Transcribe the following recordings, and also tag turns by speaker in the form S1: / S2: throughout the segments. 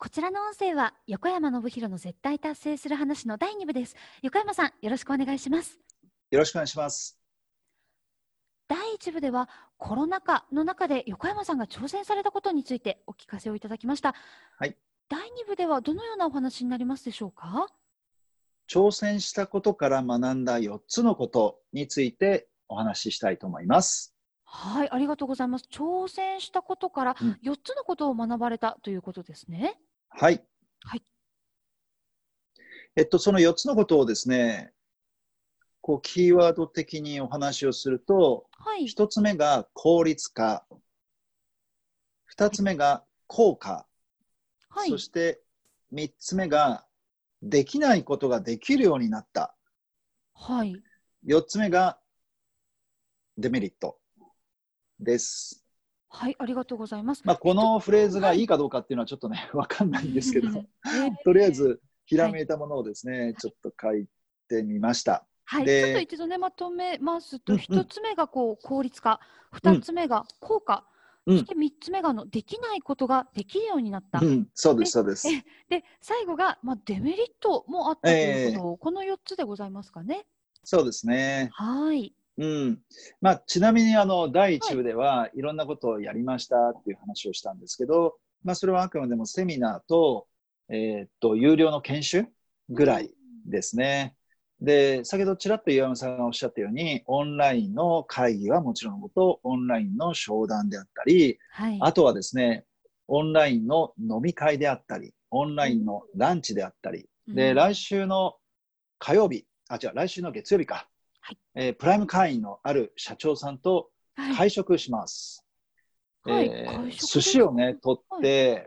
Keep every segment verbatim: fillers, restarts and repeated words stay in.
S1: こちらの音声は横山信弘の絶対達成する話のだいに部です。横山さん、よろしくお願いします。
S2: よろしくお願いします。
S1: だいいち部ではコロナ禍の中で横山さんが挑戦されたことについてお聞かせをいただきました。
S2: はい。
S1: だいに部ではどのようなお話になりますでしょうか？
S2: 挑戦したことから学んだよっつのことについてお話ししたいと思います。
S1: はい、ありがとうございます。挑戦したことからよっつのことを学ばれたということですね。
S2: うん、はい。
S1: はい。
S2: えっと、そのよっつのことをですね、こうキーワード的にお話をすると、
S1: はい、
S2: ひとつめが効率化、ふたつめが効果、
S1: はい、
S2: そしてみっつめができないことができるようになった、
S1: はい、
S2: よっつめがデメリットです。
S1: はい、ありがとうございます。
S2: まあ、このフレーズがいいかどうかっていうのはちょっとね、わかんないんですけど、
S1: えー、
S2: とりあえずひらめいたものをですね、はい、ちょっと書いてみました。
S1: はい、ちょっと一度ね、まとめますと、一、うん、つ目がこう効率化、二つ目が効果、うん、そして三つ目がのできないことができるようになった。
S2: うん、そうです、そうです。
S1: で、最後が、まあ、デメリットもあったということ、えー、このよっつでございますかね。
S2: そうですね。
S1: はい。
S2: うん。まあ、ちなみにあのだいいち部ではいろんなことをやりましたっていう話をしたんですけど、まあ、それはあくまでもセミナーと、えー、っと、有料の研修ぐらいですね。うんで、先ほどちらっと岩山さんがおっしゃったように、オンラインの会議はもちろんのこと、オンラインの商談であったり、はい、あとはですね、オンラインの飲み会であったり、オンラインのランチであったり、うん、で、来週の火曜日、あ、違う、来週の月曜日か、はいえー、プライム会員のある社長さんと会食します。はい、えー、寿司をね、取って、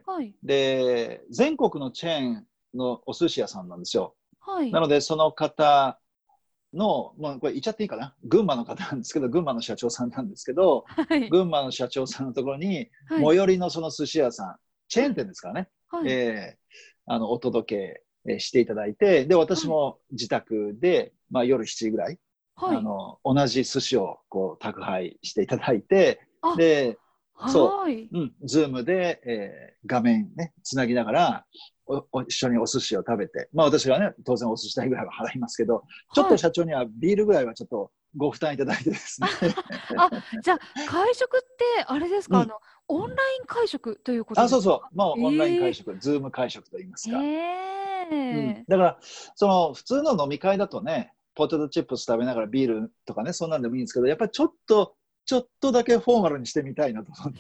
S2: はいはい、で、全国のチェーンのお寿司屋さんなんですよ。はい、なので、その方の、まあ、これ言っちゃっていいかな、群馬の方なんですけど、群馬の社長さんなんですけど、はい、群馬の社長さんのところに、はい、最寄りのその寿司屋さん、チェーン店ですからね、はいえー、あのお届けしていただいて、で、私も自宅で、まあ、夜しちじぐらい、はい、あの同じ寿司をこう宅配していただいて、で、そう、うん、ズームで、えー、画面ね、つなぎながら、おお一緒にお寿司を食べて、まあ私がね、当然お寿司代ぐらいは払いますけど、ちょっと社長にはビールぐらいはちょっとご負担いただいてですね。
S1: あ、じゃあ、会食って、あれですか、うん、あの、オンライン会食ということですか？
S2: あ、そうそう。まあ、オンライン会食、えー、ズーム会食と言いますか。
S1: えー
S2: うん、だから、その、普通の飲み会だとね、ポテトチップス食べながらビールとかね、そんなんでもいいんですけど、やっぱりちょっと、ちょっとだけフォーマルにしてみたいなと思って、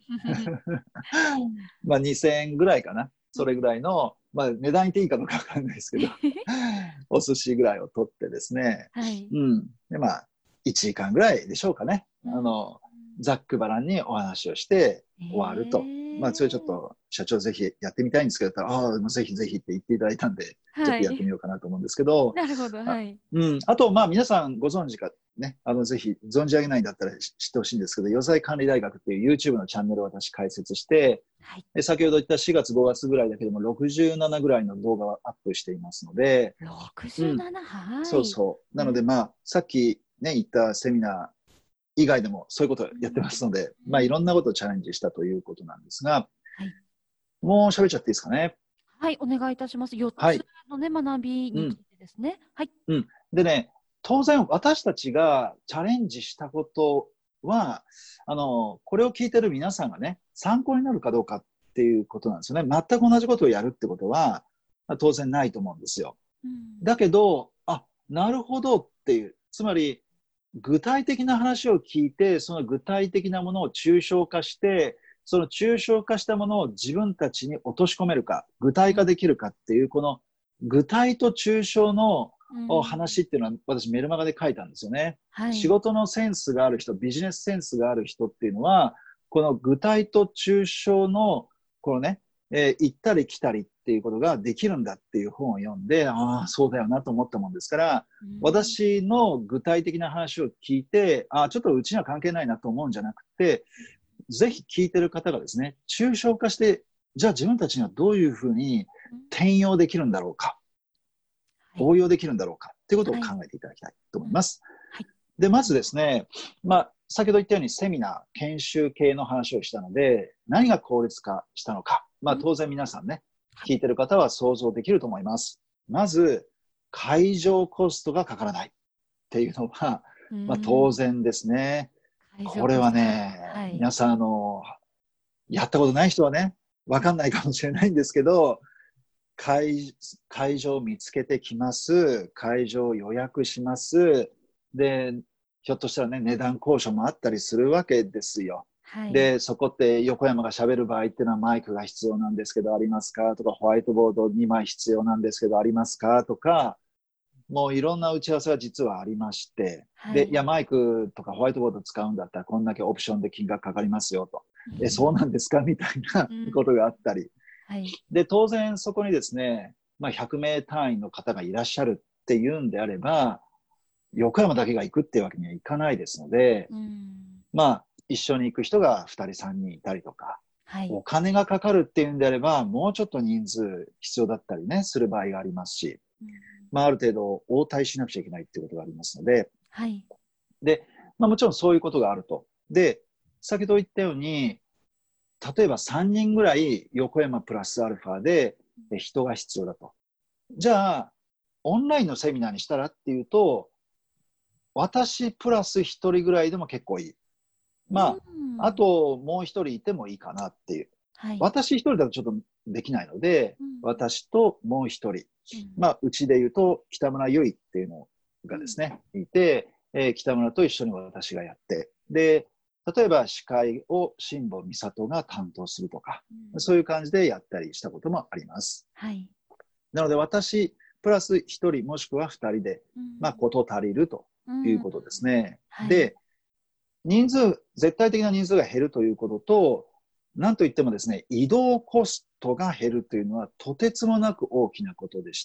S2: まあにせんえんぐらいかな。それぐらいの、まあ値段言っていいかどうかわかんないですけど、お寿司ぐらいを取ってですね、はい、うん。で、まあ、いちじかんぐらいでしょうかね。うん、あの、ざっくばらんにお話をして終わると。まあ、それちょっと、社長ぜひやってみたいんですけど、ああ、ぜひぜひって言っていただいたんで、はい、ちょっとやってみようかなと思うんですけど。
S1: なるほど、はい。
S2: うん。あと、まあ、皆さんご存知かね、あの、ぜひ存じ上げないんだったら知ってほしいんですけど、予済管理大学っていう YouTube のチャンネルを私開設して、はい、で先ほど言ったしがつごがつぐらいだけでもろくじゅうななぐらいの動画をアップしていますので。
S1: ろくじゅうなな、うん、はい。
S2: そうそう。なので、まあ、さっきね、言ったセミナー以外でもそういうことをやってますので、うん、まあ、いろんなことをチャレンジしたということなんですが、はい、もう喋っちゃっていいですかね。
S1: はい、お願いいたします。よっつのね、はい、学びについてですね。はい。
S2: うん。でね、当然私たちがチャレンジしたことは、あの、これを聞いてる皆さんがね、参考になるかどうかっていうことなんですよね。全く同じことをやるってことは、当然ないと思うんですよ。うん、だけど、あ、なるほどっていう、つまり、具体的な話を聞いて、その具体的なものを抽象化して、その抽象化したものを自分たちに落とし込めるか、具体化できるかっていう、この具体と抽象の話っていうのは私メルマガで書いたんですよね。はい、仕事のセンスがある人、ビジネスセンスがある人っていうのは、この具体と抽象の、このね、えー、行ったり来たりっていうことができるんだっていう本を読んで、ああ、そうだよなと思ったもんですから、うん、私の具体的な話を聞いて、ああ、ちょっとうちには関係ないなと思うんじゃなくて、ぜひ聞いてる方がですね、抽象化して、じゃあ自分たちにはどういうふうに転用できるんだろうか、はい、応用できるんだろうかっていうことを考えていただきたいと思います。はいはい、で、まずですね、まあ、先ほど言ったようにセミナー、研修系の話をしたので、何が効率化したのか。まあ当然皆さんね、 聞いてる方は想像できると思います。まず、会場コストがかからないっていうのは、まあ、当然ですね。これはね、はい、皆さん、あの、やったことない人はね、わかんないかもしれないんですけど、会、会場を見つけてきます。会場を予約します。で、ひょっとしたらね、値段交渉もあったりするわけですよ。はい、で、そこって横山が喋る場合っていうのはマイクが必要なんですけどありますかとか、ホワイトボードにまい必要なんですけどありますかとか、もういろんな打ち合わせが実はありまして、はい、で、いや、マイクとかホワイトボード使うんだったらこんだけオプションで金額かかりますよと。うん、え、そうなんですかみたいなことがあったり。うん、はい、で、当然そこにですね、まあ、ひゃくめい単位の方がいらっしゃるっていうんであれば、横山だけが行くっていうわけにはいかないですので、うん、まあ、一緒に行く人がふたりさんにんいたりとか、はい、お金がかかるっていうんであれば、もうちょっと人数必要だったりね、する場合がありますし、うん、まあ、ある程度応対しなくちゃいけないっていうことがありますので、はい、で、まあ、もちろんそういうことがあると。で、先ほど言ったように、例えばさんにんぐらい横山プラスアルファで人が必要だと。じゃあ、オンラインのセミナーにしたらっていうと、私プラスひとりぐらいでも結構いい。まあ、あともうひとりいてもいいかなっていう。はい、私ひとりだとちょっとできないので、うん、私ともうひとり。うん、まあ、うちで言うと北村由衣っていうのがですね、うん、いて、えー、北村と一緒に私がやって、で、例えば司会を新保美里が担当するとか、うん、そういう感じでやったりしたこともあります。はい、なので私プラスひとりもしくはふたりで、うん、まあ、こと足りるということですね。うん、はい、で、人数、絶対的な人数が減るということと、なんといってもですね、移動コストが減るというのはとてつもなく大きなことでして、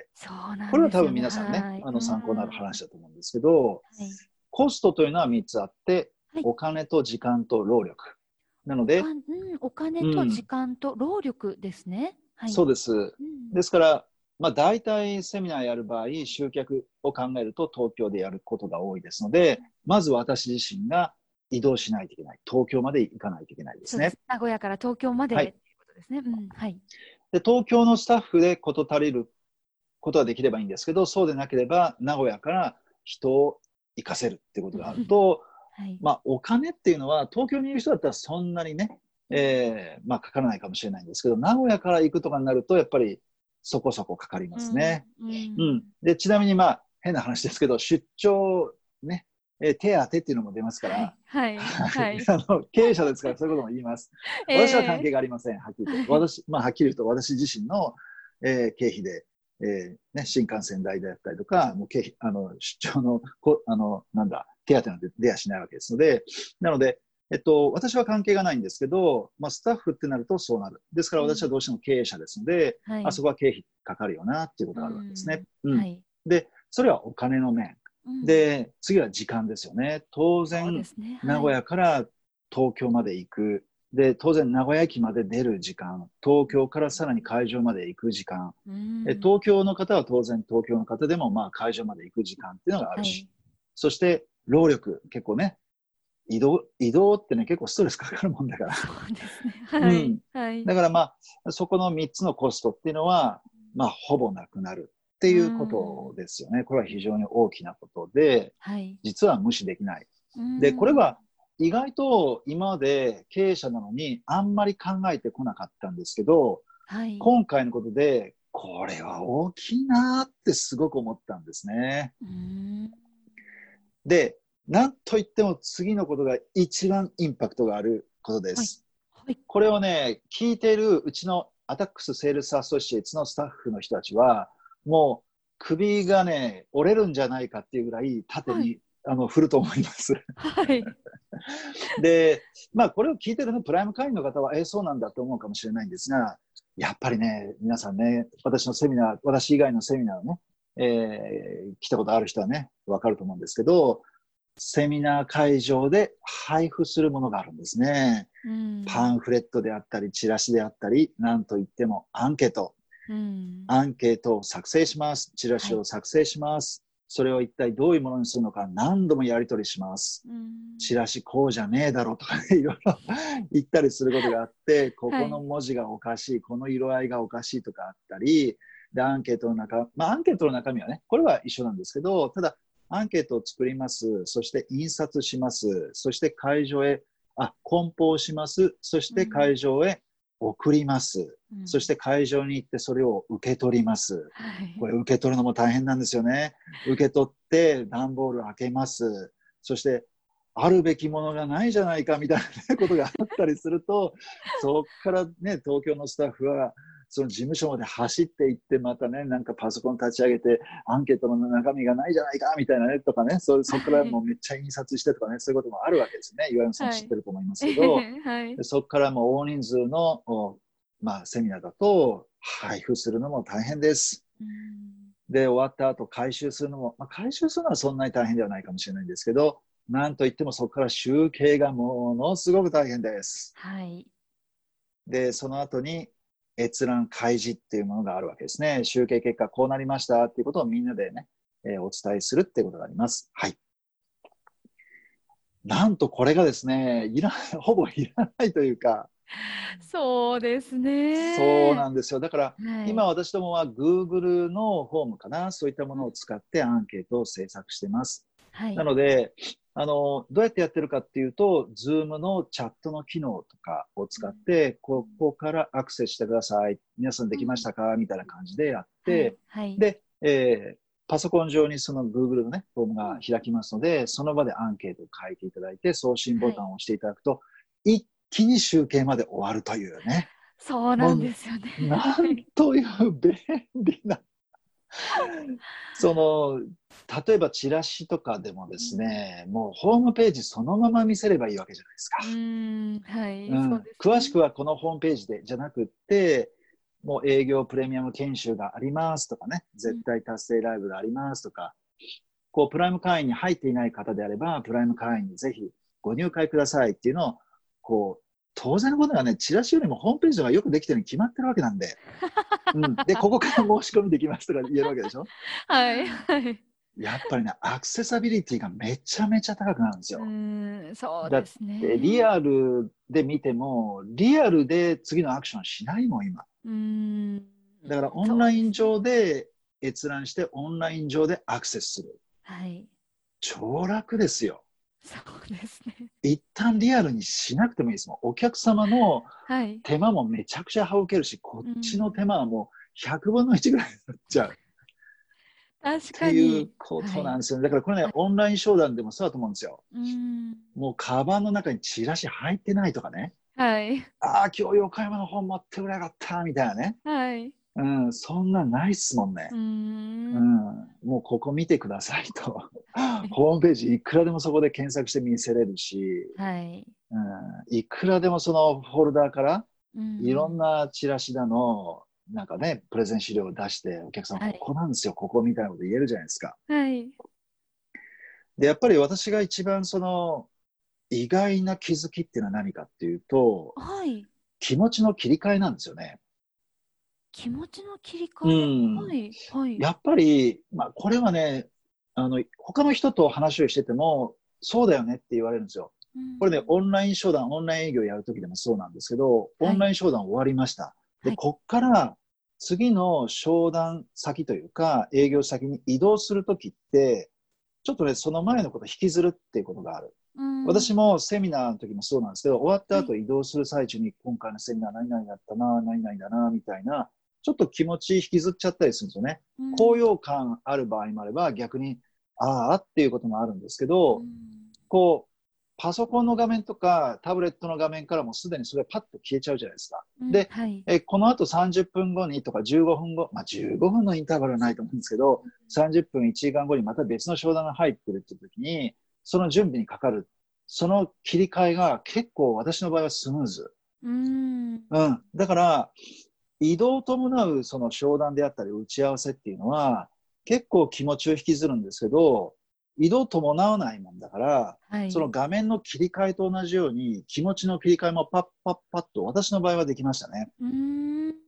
S2: そうなんですよね、これは多分皆さんね、はい、あの参考になる話だと思うんですけど、はい、コストというのはみっつあって、はい、お金と時間と労力。なので、
S1: お, うん、お金と時間と労力ですね。
S2: うん、はい、そうです。うん、ですから、まあ、大体セミナーやる場合、集客を考えると東京でやることが多いですので、まず私自身が移動しないといけない。東京まで行かないといけないですね。そうです。
S1: 名古屋から東京まで、はい、ということですね。うん、はい。
S2: で、東京のスタッフでこと足りることができればいいんですけど、そうでなければ名古屋から人を行かせるっていうことがあると、はい、まあ、お金っていうのは東京にいる人だったらそんなにね、えー、まあ、かからないかもしれないんですけど、名古屋から行くとかになると、やっぱりそこそこかかりますね。うん。うんうん、で、ちなみにまあ、変な話ですけど、出張ね、えー、手当っていうのも出ますから、はい。はい。あの、経営者ですからそういうことも言います。私は関係がありません、はっきり言って。私、まあ、はっきり言うと私自身の、えー、経費で、えーね、新幹線代であったりとか、もう経費、あの、出張の、こあの、なんだ、手当なんて出やしないわけですので、なので、えっと、私は関係がないんですけど、まあ、スタッフってなるとそうなる。ですから私はどうしても経営者ですので、うん、あそこは経費かかるよなっていうことがあるわけですね。うんうんはい、で、それはお金の面。うん、で、次は時間ですよね。当然、ねはい、名古屋から東京まで行く。で、当然名古屋駅まで出る時間。東京からさらに会場まで行く時間。うん、東京の方は当然東京の方でもまあ会場まで行く時間っていうのがあるし。はい、そして労力、結構ね、移動、移動ってね、結構ストレスかかるもんだから。
S1: そうですね。はい。うんはい、
S2: だからまあ、そこのみっつのコストっていうのは、まあ、ほぼなくなるっていうことですよね。これは非常に大きなことで、はい、実は無視できない。で、これは意外と今まで経営者なのにあんまり考えてこなかったんですけど、はい、今回のことで、これは大きいなってすごく思ったんですね。うんで、なんといっても次のことが一番インパクトがあることです。はいはい、これをね、聞いているうちのアタックスセールスアソシエイツのスタッフの人たちは、もう首がね、折れるんじゃないかっていうぐらい縦に、はい、あの振ると思います。はい、で、まあこれを聞いてる、ね、プライム会員の方は、えー、そうなんだと思うかもしれないんですが、やっぱりね、皆さんね、私のセミナー、私以外のセミナーをね、えー、来たことある人はね、わかると思うんですけど、セミナー会場で配布するものがあるんですね。うん、パンフレットであったり、チラシであったり、なんといってもアンケート。うん、アンケートを作成します。チラシを作成します。はい、 それを一体どういうものにするのか何度もやり取りします。
S1: うん、
S2: チラシこうじゃねえだろうとかね、いろいろ言ったりすることがあって、ここの文字がおかしい、はい、この色合いがおかしいとかあったり、で、アンケートの中、まあアンケートの中身はね、これは一緒なんですけど、ただ、アンケートを作ります。そして印刷します。そして会場へ、あ、梱包します。そして会場へ送ります。うん、そして会場に行ってそれを受け取ります。はい、これ受け取るのも大変なんですよね。受け取って段ボール開けます。そしてあるべきものがないじゃないかみたいなことがあったりすると、そこからね、東京のスタッフはその事務所まで走っていって、またね、なんかパソコン立ち上げて、アンケートの中身がないじゃないかみたいなね、とかね、そ, そこからもうめっちゃ印刷してとかね、そういうこともあるわけですね。岩山さん知ってると思いますけど、はい、そこからもう大人数の、まあ、セミナーだと配布するのも大変です。うん、で、終わった後回収するのも、まあ、回収するのはそんなに大変ではないかもしれないんですけど、なんといってもそこから集計がものすごく大変です。はい、で、その後に閲覧開示っていうものがあるわけですね。集計結果こうなりましたっていうことをみんなでね、えー、お伝えするっていうことがあります。はい。なんとこれがですね、いらほぼいらないというか。
S1: そうですね。
S2: そうなんですよ。だから、はい、今私どもは Google のフォームかな、そういったものを使ってアンケートを制作してます。はい、なので、あの、どうやってやってるかっていうと、Zoom のチャットの機能とかを使って、ここからアクセスしてください。皆さんできましたかみたいな感じでやって、はいはい、で、えー、パソコン上にその Google のね、フォームが開きますので、その場でアンケートを書いていただいて、送信ボタンを押していただくと、はい、一気に集計まで終わるというね。
S1: そうなんですよね。
S2: なんという便利な。その、例えばチラシとかでもですね、うん、もうホームページそのまま見せればいいわけじゃないですか。うんはいうんそうですね、詳しくはこのホームページでじゃなくって、もう営業プレミアム研修がありますとかね、絶対達成ライブがありますとか、うん、こうプライム会員に入っていない方であれば、プライム会員にぜひご入会くださいっていうのを、こう、当然のことがね、チラシよりもホームページがよくできてるに決まってるわけなんで。うん、で、ここから申し込みできますとか言えるわけでしょ。はい、はい。やっぱりね、アクセサビリティがめちゃめちゃ高くなるんですよ。うんそうですね。だってリアルで見ても、リアルで次のアクションしないもん、今。うんだからオンライン上で閲覧して、オンライン上でアクセスする。はい。超楽ですよ。そうですね。一旦リアルにしなくてもいいですもん。お客様の手間もめちゃくちゃ省けるし、はい、こっちの手間はもうひゃくぶんのいちぐらいになっちゃう。確かに。っていうことなんですよね。はい、だからこれね、はい、オンライン商談でもそうだと思うんですよ。うんもうカバンの中にチラシ入ってないとかね。はい。ああ、今日横山の本持ってくれなかった、みたいなね。はい。うん、そんなないっすもんね。うんうんもうここ見てくださいと。ホームページいくらでもそこで検索して見せれるし、はいうん、いくらでもそのフォルダーからいろんなチラシだの、なんかね、プレゼン資料を出して、お客さん、ここなんですよ、はい、ここみたいなこと言えるじゃないですか。はい。で、やっぱり私が一番その意外な気づきっていうのは何かっていうと、はい、気持ちの切り替えなんですよね。気持ちの切り替え、うんはいはい、やっぱり、まあ、これはねあの他の人と話をしててもそうだよねって言われるんですよ、うん、これねオンライン商談オンライン営業やるときでもそうなんですけど、オンライン商談終わりました、はい、でこっから次の商談先というか営業先に移動するときってちょっとねその前のことを引きずるっていうことがある、うん、私もセミナーの時もそうなんですけど、終わった後移動する最中に、はい、今回のセミナー何々だったな何々だなみたいなちょっと気持ち引きずっちゃったりするんですよね。うん、高揚感ある場合もあれば、逆に、ああっていうこともあるんですけど、うん、こう、パソコンの画面とかタブレットの画面からもすでにそれパッと消えちゃうじゃないですか。うん、で、はい、え、この後さんじゅっぷんごにとかじゅうごふんご、まあじゅうごふんのインターバルはないと思うんですけど、さんじゅっぷんいちじかんごにまた別の商談が入ってるっていう時に、その準備にかかる。その切り替えが結構私の場合はスムーズ。うん。うん。だから、移動を伴うその商談であったり打ち合わせっていうのは結構気持ちを引きずるんですけど、移動伴わないもんだから、はい、その画面の切り替えと同じように気持ちの切り替えもパッパッパッと私の場合はできましたね。うーん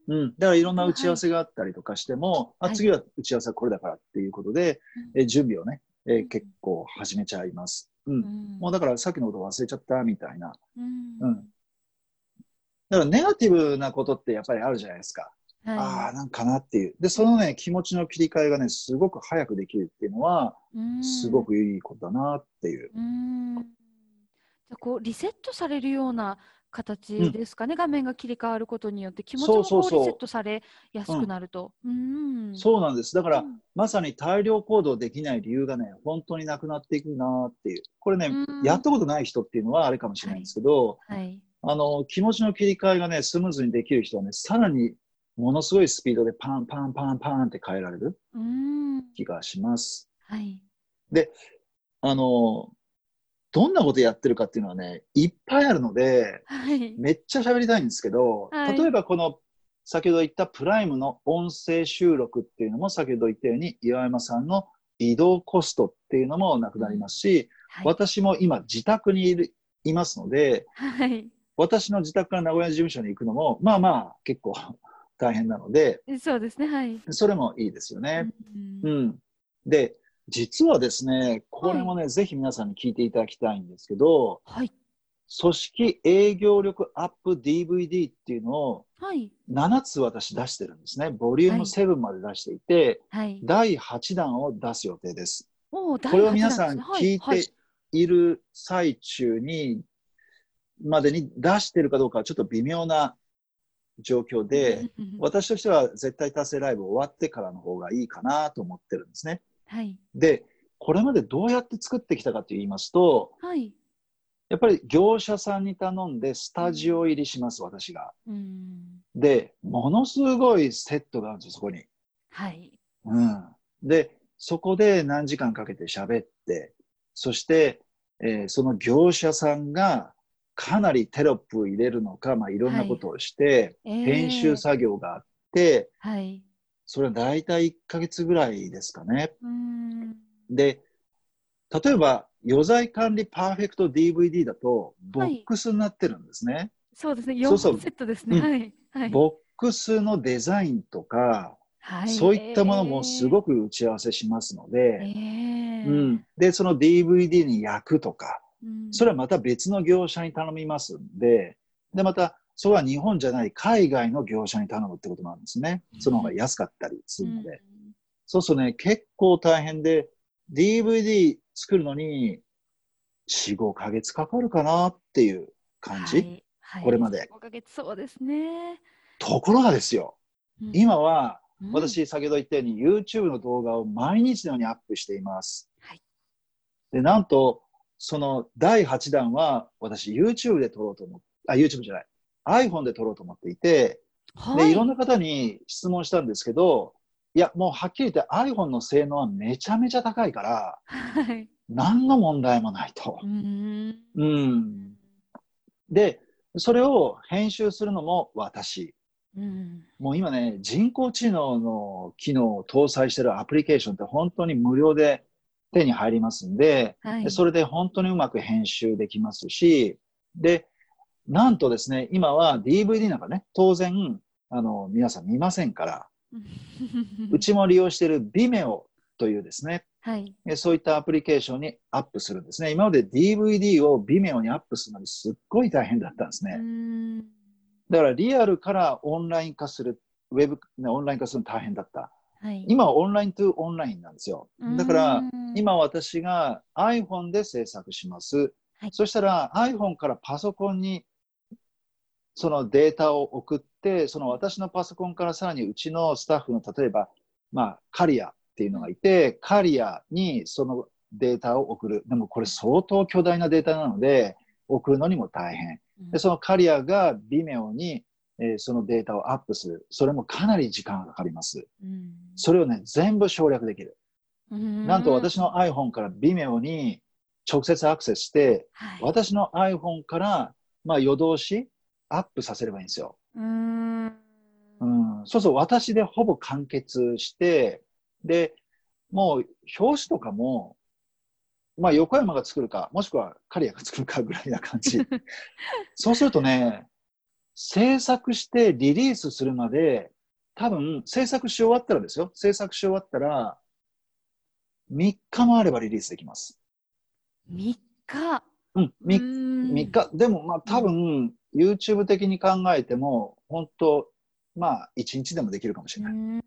S2: うん。だからいろんな打ち合わせがあったりとかしても、はい、あ、次は打ち合わせはこれだからっていうことで、はい、え準備をね、えー、結構始めちゃいます。うん。うん、もうだからさっきのこと忘れちゃったみたいな。うん。うん、だからネガティブなことってやっぱりあるじゃないですか。はい、ああ、なんかなっていう。で、そのね、気持ちの切り替えがね、すごく早くできるっていうのは、すごくいいことだなっていう。
S1: うん。じゃこうリセットされるような形ですかね、うん、画面が切り替わることによって気持ちもこうリセットされやすくなると。
S2: そうなんです。だから、うん、まさに大量行動できない理由がね、本当になくなっていくなっていう。これね、うん、やったことない人っていうのはあれかもしれないんですけど、はいはい、あの、気持ちの切り替えがね、スムーズにできる人はね、さらにものすごいスピードでパンパンパンパンって変えられる気がします。はい、で、あの、どんなことやってるかっていうのはね、いっぱいあるので、はい、めっちゃ喋りたいんですけど、はい、例えばこの先ほど言ったプライムの音声収録っていうのも先ほど言ったように岩山さんの移動コストっていうのもなくなりますし、うんはい、私も今自宅にいるいますので、はい、私の自宅から名古屋事務所に行くのもまあまあ結構大変なので、
S1: そうですね、はい、
S2: それもいいですよね。うん、うん、で実はですね、これもね、はい、ぜひ皆さんに聞いていただきたいんですけど、はい、組織営業力アップ ディーブイディー っていうのをななつ私出してるんですね。ボリュームセブンまで出していて、はい、だいはちだんを出す予定です。これを皆さん聞いている最中に、までに出してるかどうかはちょっと微妙な状況で、私としては絶対達成ライブ終わってからの方がいいかなと思ってるんですね。はい、で、これまでどうやって作ってきたかと言いますと、はい、やっぱり業者さんに頼んでスタジオ入りします、私が。うん、で、ものすごいセットがあるんですよ、そこに。はい。うん。で、そこで何時間かけて喋って、そして、えー、その業者さんがかなりテロップを入れるのか、まあ、いろんなことをして、はい、編集作業があって、えー、はい。それはだいたいいっかげつぐらいですかね。うんで、例えば、余罪管理パーフェクト ディーブイディー だと、ボックスになってるんですね。はい、
S1: そうですね。よんほんセットですね。
S2: そうそう、はいはい。ボックスのデザインとか、はい、そういったものもすごく打ち合わせしますので、えーうん、で、その ディーブイディー に焼くとか、うん、それはまた別の業者に頼みますんで、で、また、それは日本じゃない海外の業者に頼むってことなんですね。その方が安かったりするので。うん、そうするとね、結構大変で、ディーブイディー 作るのによん、ごかげつかかるかなっていう感じ、はいはい、これまで。
S1: よん、ごかげつ、そうですね。
S2: ところがですよ、うん、今は私先ほど言ったように YouTube の動画を毎日のようにアップしています。はい、で、なんと、そのだいはちだんは私 YouTube で撮ろうと思って、あ、YouTube じゃない、iPhone で撮ろうと思っていて、はい、で、いろんな方に質問したんですけど、いや、もうはっきり言って iPhone の性能はめちゃめちゃ高いから、はい、何の問題もないと。うん、うん。で、それを編集するのも私。うん、もう今ね、人工知能の機能を搭載しているアプリケーションって本当に無料で手に入りますんで、はい、それで本当にうまく編集できますし、で、なんとですね、今は ディーブイディー なんかね、当然、あの、皆さん見ませんから、うちも利用している Vimeo というですね、はい、そういったアプリケーションにアップするんですね。今まで ディーブイディー を Vimeo にアップするのにすっごい大変だったんですね。うんだからリアルからオンライン化する、ウェブ、ね、オンライン化するの大変だった。はい、今はオンライントゥオンラインなんですよ。だから今私が iPhone で制作します。はい、そしたら iPhone からパソコンにそのデータを送って、その私のパソコンからさらにうちのスタッフの例えば、まあ、カリアっていうのがいて、カリアにそのデータを送る。でもこれ相当巨大なデータなので、送るのにも大変。で、そのカリアが Vimeo に、えー、そのデータをアップする。それもかなり時間がかかります。それをね、全部省略できる。なんと私の iPhone から Vimeo に直接アクセスして、はい、私の iPhone から、まあ、夜通しアップさせればいいんですよ。うーんうんそうそう、私でほぼ完結して、で、もう表紙とかも、まあ横山が作るか、もしくは刈谷が作るかぐらいな感じ。そうするとね、 制作してリリースするまで、多分制作し終わったらですよ。制作し終わったら、みっかもあればリリースできます。
S1: みっか。
S2: うん、
S1: うーん。
S2: みっか。でも、まあ多分、YouTube 的に考えても、本当まあいちにちでもできるかもしれない。
S1: うん。
S2: うん。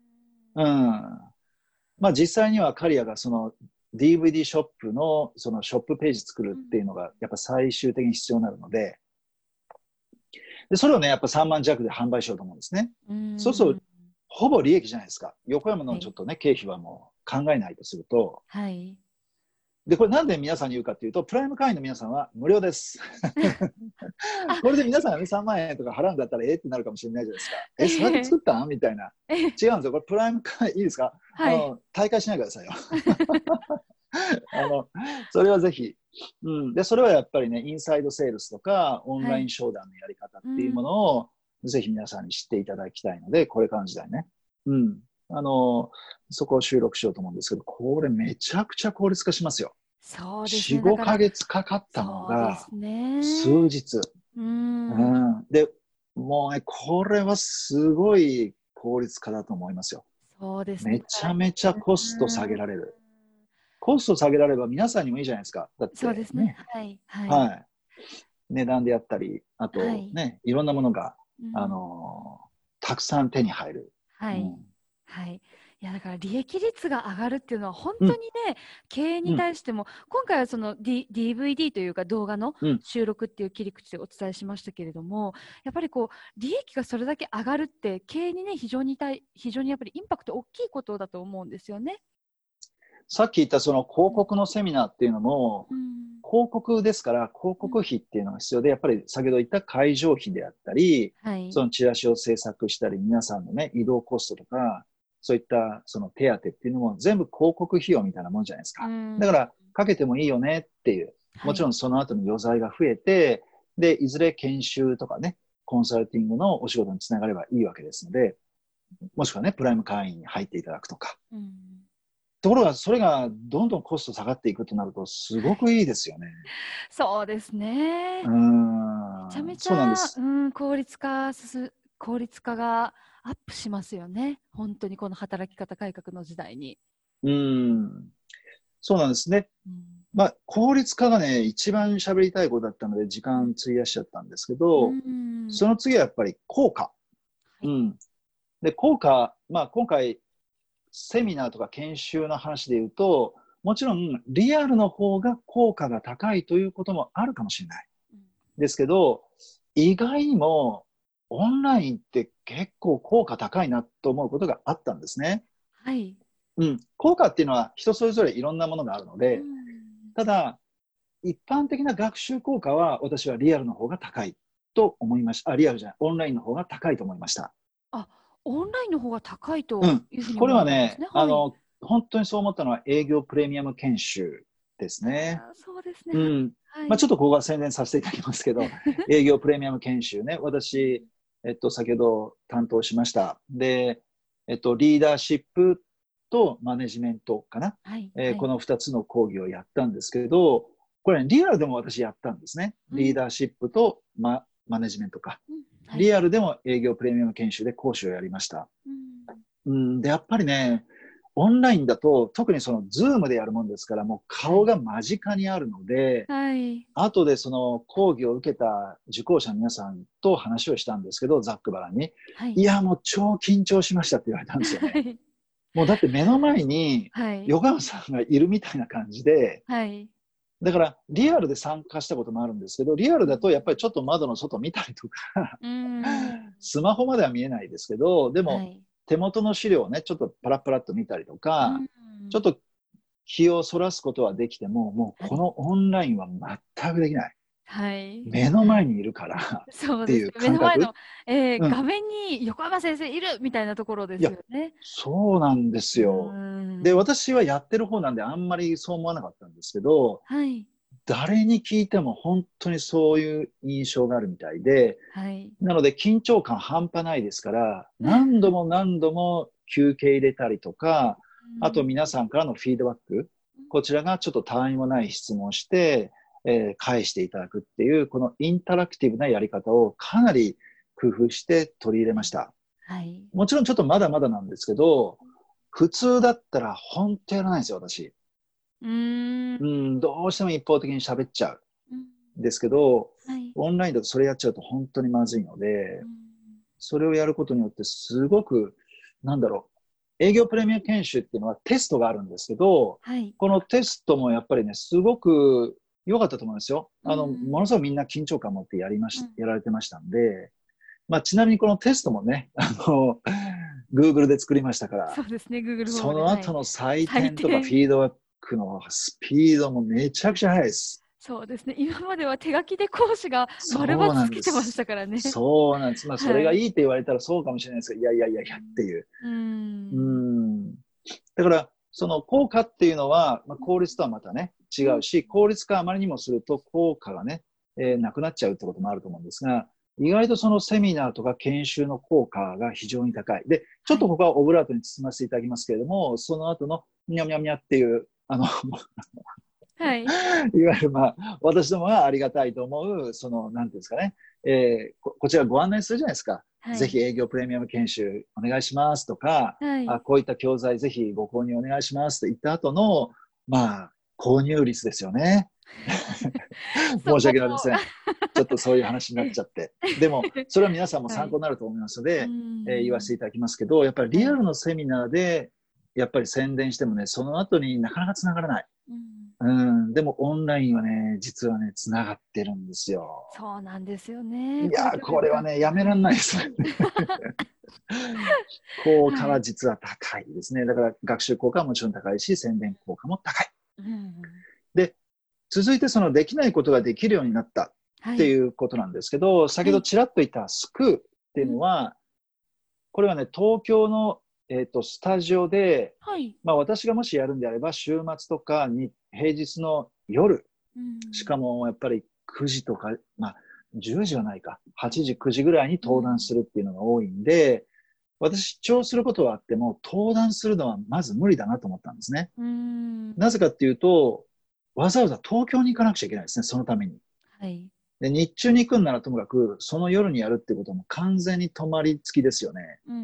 S2: まあ実際にはカリアがその ディーブイディー ショップのそのショップページ作るっていうのがやっぱ最終的に必要になるので、で、それをね、やっぱさんまん弱で販売しようと思うんですね。
S1: うん。
S2: そうすると、ほぼ利益じゃないですか。横山
S1: はい。
S2: のちょっとね、経費はもう考えないとすると、
S1: はい。
S2: で、これなんで皆さんに言うかっていうと、プライム会員の皆さんは無料です。
S1: あ、
S2: これで皆さんがね、さんまん円とか払うんだったら、えーってなるかもしれないじゃないですか。
S1: え
S2: え、そうやって作
S1: え、
S2: ったんみたいな。
S1: ええ、
S2: 違うんですよ。これプライム会員、いいですか？あ
S1: はい。
S2: の、大会しないでくださいよ。あの、それはぜひ。うん。で、それはやっぱりね、インサイドセールスとか、オンライン
S1: はい。
S2: 商談のやり方っ
S1: うん。
S2: ていうものを、ぜひ皆さんに知っていただきたいので、これからの時代ね。うん。あの、そこを収録しようと思うんですけど、これめちゃくちゃ効率化しますよ。よん、
S1: そうですね。だか
S2: 5
S1: ら、
S2: ヶ月かかったのが、
S1: そうですね。
S2: 数日。
S1: う
S2: う
S1: ん。
S2: ん。で、もうね、これはすごい効率化だと思いますよ。
S1: そうですね。
S2: め
S1: だから、
S2: ちゃめちゃコスト下
S1: うん。
S2: げられる。コスト下げられれば皆さんにもいいじゃないですか。だっ
S1: そうですね。
S2: てね、
S1: はい。はい。
S2: はい。値段であったり、あ
S1: はい。
S2: とね、いろんなものが、あ
S1: うん。
S2: のーたくさん手に入る。
S1: はい。
S2: うん。
S1: はい。いや、だから利益率が上がるっていうのは本
S2: うん。
S1: 当にね、経営に
S2: うん。
S1: 対しても、今回はその、D、ディーブイディー というか動画の
S2: うん。
S1: 収録っていう切り口でお伝えしましたけれども、やっぱりこう、利益がそれだけ上がるって経営にね、非常に対、非常にやっぱりインパクト大きいことだと思うんですよね。
S2: さっき言ったその広
S1: うん。
S2: 告のセミナーっていうのも、
S1: うん。
S2: 広告ですから、広
S1: うん。
S2: 告費っていうのが必要で、やっぱり先ほど言った会場費であったり、
S1: はい。
S2: そのチラシを制作したり、皆さんのね、移動コストとか、そういったその手当っていうのも全部広告費用みたいなもんじゃないです
S1: う
S2: か。だか
S1: ん。
S2: ら、かけてもいいよねっていう。
S1: はい。
S2: もちろんその後に余罪が増えて、で、いずれ研修とかね、コンサルティングのお仕事につながればいいわけですので、もしくはね、プライム会員に入っていただくとか。
S1: うん。
S2: ところが、それがどんどんコスト下がっていくとなると、す
S1: はい。
S2: ごくいいですよね。
S1: そうです
S2: うー
S1: ね。めちゃめ
S2: ん、
S1: ちゃ、
S2: そうなんです。
S1: うん、効率化す、効率化がアップしますよね。本当にこの働き方改革の時代に。
S2: うーん、そうなんですね。
S1: うん。
S2: まあ、効率化がね、一番喋りたいことだったので、時
S1: うん。
S2: 間費やしちゃったんですけ
S1: う
S2: ど、
S1: ん。
S2: その次はやっぱり効果。
S1: はい。
S2: うん。で、効果、まあ、今回、セミナーとか研修の話で言うと、もちろん、リアルの方が効果が高いということもあるかもしれない。
S1: うん。
S2: ですけど、意外にも、オンラインって結構効果高いなと思うことがあったんですね。
S1: はい。
S2: うん。効果っていうのは人それぞれいろんなものがあるの
S1: う
S2: で、
S1: ん。
S2: ただ、一般的な学習効果は私はリアルの方が高いと思いました。あ、リアルじゃない、オンラインの方が高いと思いました。
S1: あ、オンラインの方が高いと
S2: うん。
S1: いうふうに
S2: これ
S1: 思われたんです
S2: はね、
S1: ね。はい。
S2: あの、本当にそう思ったのは営業プレミアム研修ですね。
S1: あー、そうですね。はい。
S2: うん。まあ、ちょ
S1: はい。
S2: っとここは宣伝させていただきますけど、営業プレミアム研修ね、私、えっと、先ほど担当しました。で、えっと、リーダーシップとマネジメントかな。
S1: はい。
S2: えー
S1: はい。
S2: この二つの講義をやったんですけど、これ、リアルでも私やったんですね。
S1: うん。
S2: リーダーシップとマ、マネジメントか。
S1: うん。はい。
S2: リアルでも営業プレミアム研修で講師をやりました。
S1: うん。
S2: うん、で、やっぱりね、オンラインだと、特にその、ズームでやるもんですから、もう
S1: はい。
S2: 顔が間近にあるので、
S1: はい。
S2: 後でその講義を受けた受講者の皆さんと話をしたんですけど、ざっくばらんに。
S1: はい。
S2: いや、もう超緊張しましたって言われたんですよね。
S1: はい。
S2: もうだって目の前に
S1: はい。
S2: 横山さんがいるみたいな感じで、
S1: はい。
S2: だからリアルで参加したこともあるんですけど、リアル
S1: うん。
S2: だとやっぱりちょっと窓の外見たりとか、
S1: うーん。
S2: スマホまでは見えないですけど、でも
S1: はい。
S2: 手元の資料をね、ちょっとパラパラっと見たりと
S1: う
S2: か、ちょっ
S1: ん。
S2: と気をそらすことはできても、もうこ
S1: はい。
S2: のオンラインは全くできない。
S1: はい。
S2: 目の前にいるからっていう
S1: そうですね。目の前の、
S2: 感覚。
S1: えー
S2: うん。
S1: 画面に横山先生いるみたいなところで
S2: いや、
S1: すよね。
S2: そうなんです
S1: う
S2: よ。で、
S1: ーん。
S2: 私はやってる方なんであんまりそう思わなかったんですけど、
S1: はい。
S2: 誰に聞いても本当にそういう印象があるみたいで、
S1: はい。
S2: なので緊張感半端ないですから、何度も何度も休憩入れたりとか、あと
S1: うん。
S2: 皆さんからのフィードバック、こちらがちょっと他愛もない質問をして、えー返していただくっていう、このインタラクティブなやり方をかなり工夫して取り入れました。
S1: はい。
S2: もちろんちょっとまだまだなんですけど、普通だったら本当やらないんですよ、私。
S1: うーん。
S2: うん、どうしても一方的に喋っちゃ
S1: うん
S2: うんですけど、
S1: はい。
S2: オンラインだとそれやっちゃうと本当にまずいので、
S1: うん
S2: それをやることによってすごく、なんだろう、営業プレミア研修っていうのはテストがあるんですけど、
S1: はい。
S2: このテストもやっぱりね、すごく良かったと思うんですよ。あの、
S1: うん
S2: ものすごくみんな緊張感を持ってやりまし、
S1: うん
S2: やられてましたんで、まあ、ちなみにこのテストもね、あの、Google で作りましたから、
S1: そうですね、Google フォー
S2: そ
S1: ムで。はい。
S2: の後の採
S1: 採
S2: 点とかフ
S1: 点。
S2: ィードバックのスピードもめちゃくちゃ速いです。
S1: そうですね。今までは手書きで講師が丸
S2: そうなん
S1: 抜つけてまし
S2: です。
S1: たからね。
S2: そうなんです。まあ、それが
S1: はい。
S2: いいって言われたらそうかもしれないですけど、いやいやいやいやっていう。
S1: うー
S2: う
S1: ん。
S2: ん。だから、その効果っていうのは、まあ、効率とはまたね、違
S1: うん
S2: うし、効率化あまりにもすると効果がね、えーなくなっちゃうってこともあると思うんですが、意外とそのセミナーとか研修の効果が非常に高い。で、ちょっとここはオブラートに包ませていただきますけれども、その後のミャミャミャっていう、あの、
S1: はい。
S2: いわゆるまあ、私どもがありがたいと思う、その、なんていうんですかね、えーこ、こちらご案内するじゃないですか。
S1: はい。
S2: ぜひ営業プレミアム研修お願いしますとか、あ、
S1: はい。
S2: こういった教材ぜひご購入お願いしますと言った後の、まあ、購入率ですよね。
S1: そ
S2: 申し
S1: こも。
S2: 訳ありません。ちょっとそういう話になっちゃって。でも、それは皆さんも
S1: はい。
S2: 参考になると思いますの
S1: うー
S2: で、えー言わせて
S1: ん。
S2: いただきますけど、やっぱり
S1: はい。
S2: リアルのセミナーで、やっぱり宣伝してもね、その後になかなか繋がらない。
S1: うん。
S2: うん、でもオンラインはね、実はね、繋がってるんですよ。
S1: そうなんですよね。これ
S2: いやー、
S1: 興味深く。
S2: これはね、やめら
S1: はい。
S2: んないですね。効果
S1: はい。
S2: は実は高いですね。だから学習効果はもちろん高いし、宣伝効果も高い。
S1: うん。
S2: で、続いてそのできないことができるようになったって
S1: はい。
S2: いうことなんですけど、先ほど
S1: はい。
S2: ちらっと言ったスクーっていうの
S1: うん。
S2: は、これはね、東京の、えっと、スタジオで、
S1: はい。
S2: まあ私がもしやるんであれば、週末とかに平日の夜、
S1: う
S2: しか
S1: ん。
S2: もやっぱりくじとか、まあじゅうじはないか、はちじ、くじぐらいに登壇
S1: うん。
S2: するっていうのが多いんで、私、主張することはあっても、登壇するのはまず無理だなと思ったんですね。
S1: うーん。
S2: なぜかっていうと、わざわざ東京に行かなくちゃいけないですね、そのために。
S1: はい。
S2: で、日中に行くんならともかく、その夜にやるってことも完全に泊まり付きですよね。
S1: うん。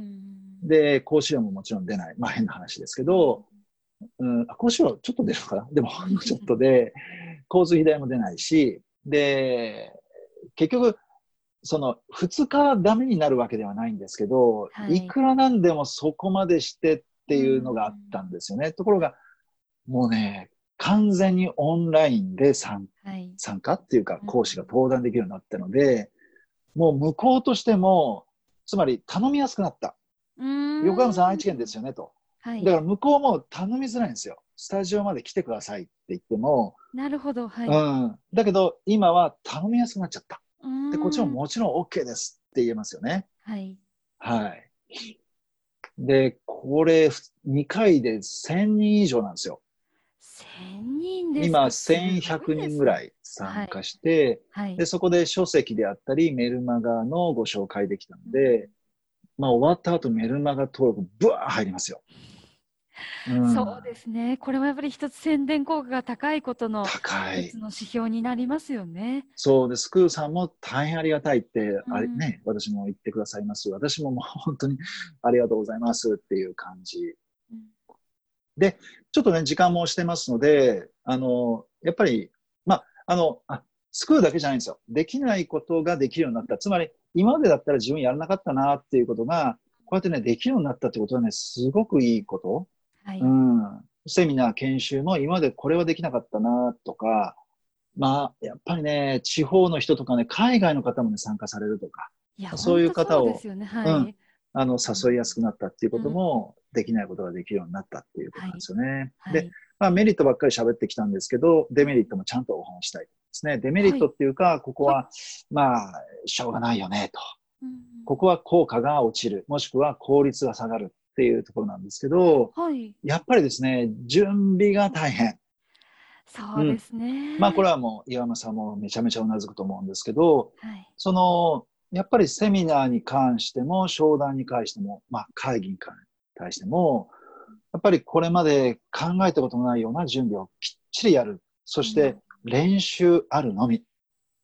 S2: で、講師料ももちろん出ない。まあ変な話ですけ
S1: うん。
S2: ど、うん、講師料ちょっと出るのかなでもほんのちょっとで、交通費代も出ないし、で、結局、そのふつかはダメになるわけではないんですけど、
S1: はい。
S2: いくらなんでもそこまでしてって
S1: う
S2: いうのがあっ
S1: ん。
S2: たんですよね。ところが、もうね、完全にオンラインで参
S1: はい。
S2: 参加っていうか
S1: うん。
S2: 講師が登壇できるようになったので、もう向こうとしても、つまり頼みやすくなった。
S1: うー
S2: 横山さん愛
S1: ん。
S2: 知県ですよねと。
S1: はい。
S2: だから向こうも頼みづらいんですよ。スタジオまで来てくださいって言っても、
S1: なるほど。は
S2: う
S1: い。
S2: ん。だけど今は頼みやすくなっちゃった。
S1: うー
S2: で、こっちも
S1: ん。
S2: もちろん OK ですって言えますよね。
S1: はい。
S2: はい。で、これにかいでせんにん以上なんですよ。
S1: せんにんです
S2: 今
S1: か。すごい
S2: せんひゃくにん
S1: ですね。
S2: ぐらい
S1: はい。
S2: 参加して、
S1: はい。
S2: で、そこで書籍であったり、メルマガのご紹介できたの
S1: うん。
S2: で、まあ終わった後メルマガ登録ブワー入りますよ。う
S1: そう
S2: ん。
S1: ですね。これもやっぱり一つ宣伝効果が高いことの
S2: 高い。
S1: 一つの指標になりますよね。
S2: そうです。クーさんも大変ありがたいって、
S1: うん。
S2: あれね、私も言ってくださいます。私ももう本当にありがとうございますっていう感じ。
S1: うん。
S2: で、ちょっとね、時間も押してますので、あの、やっぱり、まあ、あの、あ、スクールだけじゃないんですよ。できないことができるようになった。つまり、今までだったら自分やらなかったなっていうことが、こうやってね、できるようになったってことはね、すごくいいこと。
S1: はい。
S2: うん。セミナー、研修も今までこれはできなかったなとか、まあ、やっぱりね、地方の人とかね、海外の方もね、参加されるとか、
S1: いや、
S2: そういう
S1: ほんとそ
S2: 方を、
S1: うですよね。は
S2: うん、
S1: い。
S2: あの、
S1: うん。
S2: 誘いやすくなったっていうこと
S1: うん。
S2: も、できないことができるようになったっていうこと
S1: はい。
S2: なんですよね。で、
S1: はい。
S2: まあ、メリットばっかり喋ってきたんですけど、デ
S1: うん。
S2: メリットもちゃんとお話したいですね。デメリット
S1: はい。
S2: っていうか、ここ
S1: はい。
S2: は、まあ、しょうがないよね、と。
S1: うん。
S2: ここは効果が落ちる、もしくは効率が下がるっていうところなんですけど、
S1: はい。
S2: やっぱりですね、準備が大変。うん。
S1: そうです
S2: まあ、こ
S1: ね。
S2: れはもう岩間さんもめちゃめちゃうなずくと思うんですけど、
S1: はい。
S2: その、やっぱりセミナーに関しても、商談に関しても、まあ、会議に対しても、やっぱりこれまで考えたことのないような準備をきっちりやる。そ
S1: うん。
S2: して練習あるのみ。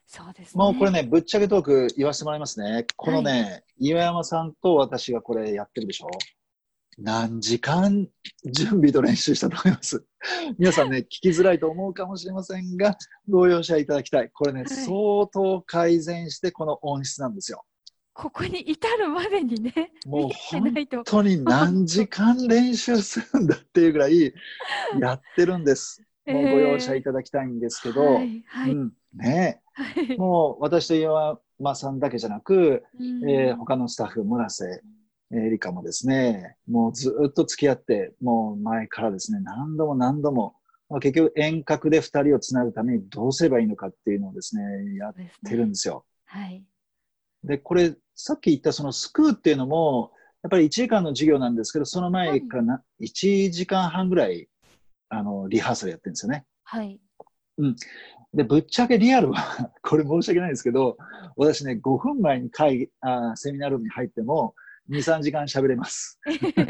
S1: そうですね。
S2: もうこれね、ぶっちゃけトーク言わせてもらいますね。このね、はい、岩山さんと私がこれやってるでしょ。何時間準備と練習したと思います。皆さんね、聞きづらいと思うかもしれませんが、ご容赦いただきたい。これね、はい、相当改善してこの音質なんですよ。こ
S1: こに至るまでにね、
S2: もう本当に何時間練習するんだっていうぐらいやってるんです。もうご容赦いただきたいんですけど、はいはい、うん、ね、はい、もう私と岩間さんだけじゃなく、えー、他のスタッフ、村瀬、えー、リカもですね、もうずっと付き合って、もう前からですね、何度も何度も、まあ、結局遠隔で二人をつなぐためにどうすればいいのかっていうのをですね、やってるんですよ。
S1: はい。
S2: で、これ、さっき言ったそのスクーっていうのも、やっぱりいちじかんの授業なんですけど、その前からな、はい、いちじかんはんぐらい、あの、リハーサルやってるんですよね。
S1: はい。
S2: うん。で、ぶっちゃけリアルは、これ申し訳ないんですけど、私ね、ごふんまえに会議、あセミナールームに入っても、に、さんじかん喋れます。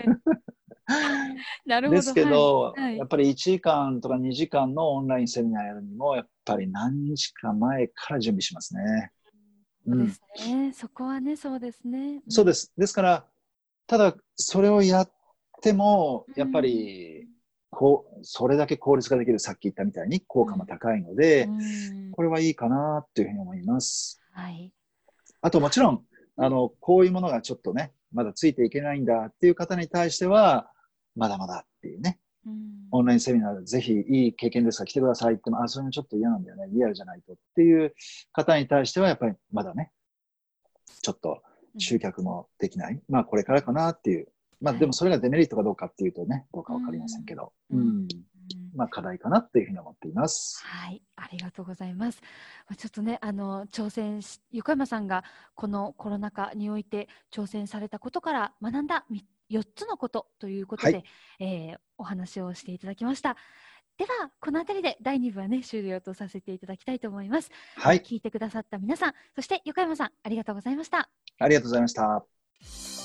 S1: なるほど。
S2: ですけど、
S1: はいはい、
S2: やっぱりいちじかんとかにじかんのオンラインセミナーやるにも、やっぱり何日か前から準備しますね。
S1: そうですね、うん。そこはね、そうですね。
S2: うん、そうです。ですから、ただ、それをやっても、やっぱり、こう、それだけ効率化できる、さっき言ったみたいに効果も高いので、うん、これはいいかなっていうふうに思います。
S1: はい。
S2: あともちろん、あの、こういうものがちょっとね、まだついていけないんだっていう方に対しては、まだまだっていうね。うん、オンラインセミナーでぜひいい経験ですから来てくださいっても、あ、それもちょっと嫌なんだよね。リアルじゃないとっていう方に対しては、やっぱりまだね、ちょっと集客もできない。うん、まあこれからかなっていう。まあでもそれがデメリットかどうかっていうとね、どうかわかりませんけど。うん。うんまあ課題かなっていうふうに思っています。
S1: はい、ありがとうございます。ちょっとね、あの挑戦し、横山さんがこのコロナ禍において挑戦されたことから学んだよっつのことということで、はいえー、お話をしていただきました。ではこのあたりでだいに部はね終了とさせていただきたいと思います。はい、聞いてくださった皆さん、そして横山さんありがとうございました。
S2: ありがとうございました。